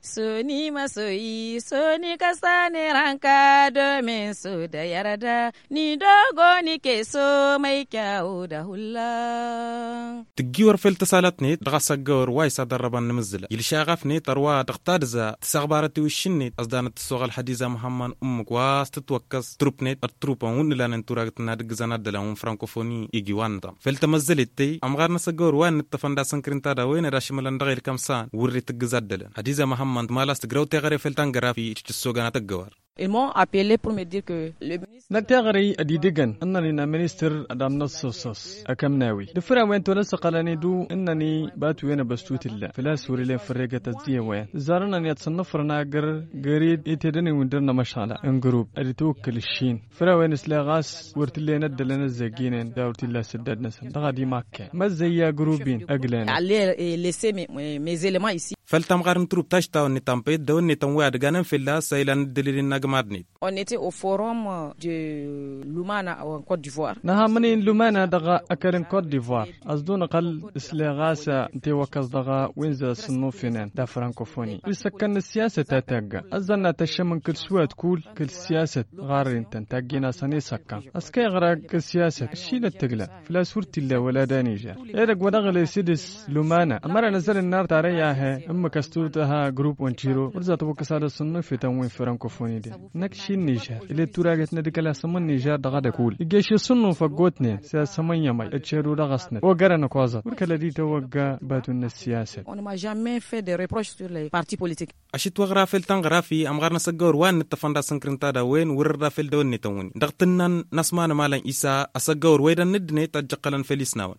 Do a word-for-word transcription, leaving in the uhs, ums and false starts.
Soni masoyi soni kasane ranka domin su da yarda ni dogo ni ke so mai kyau da hula. تجيور في التصالاتني دغسقور وايسا دربان نمزلة يلشاغفني تروا تغتادزا تسغبارتي وشني أصدانت الصوغ الحديثة محمد أمك واس تتوكس تروبنيت التروبا ون لان انتوراغتنا دقزانا دلهم فرانكوفوني يجي وانتا فلتمزلتي أمغار نسقور وان التفندا سنكرنتادا وين راشمالان دغير كمسان وري تقزاد دلن حديثة محمد مالاس تقرو تغري فلتانغرا في تشتسوغانا تقوار. Ils m'ont appelé pour me dire que le ministre نتغري أديدجن أنني مينستر أدام نصصص أكم ناوي دفرا وين تنسق لني دو أنني بات وين بستوت الله فلا سوري لين فرقة تزديه وين زارنا يتصنفر ناقر قريد يتدني وندرنا مشالة انجروب أديتوكل الشين فرا وين سلاغاس ورتلي ند لنا الزجينين داورتي الله سداد نسن دغادي ماكا ما زي جروبين أجلنا allait laisser mes, mes éléments ici. فلتمغار نتروب تاشتا ونتامبيت دون نتنواد غانم في الله سيلان دليلنا جمادني. On était au forum de Lumana en Côte d'Ivoire. نها منين لومانا دغا أكرن كوت ديفوار أصدون قل سلاغاسا انتي وكز دغا وينزا صنوفينان دا فرانكوفوني يسكن السياسة تاتاقا أزلنا تشمن كل سوات كول كل سياسة غارين تنتاقينا ساني سكا أسكي غراق السياسة الشيلة تقلع فلا سورتي الله ولا دانيجا إيرق ودغل سيدس لومانا أمرا نزل النار تارياها أما كستوتها جروب وانشيرو ورزا توكس هذا الصنوفي تنوين فرانكوفوني دي نكشي النيجر اللي توراقت ندقلا سمن نيجر دغا كول يجيش يصنو فقوتني سياسة من يمي اتشيرو دغسنا وقرنا كوازا وركلا دي توقع باتون السياسة. On ne m'a jamais fait de reproches sur les partis politiques. أشيت وغرا في التنغرافي أمغار نسقور وان التفندا سنكرنتادا وين ورر في الدون نتوني دغتنا نسمان مالا إيسا أسقور ويدا ندني تجقلا في الإسناون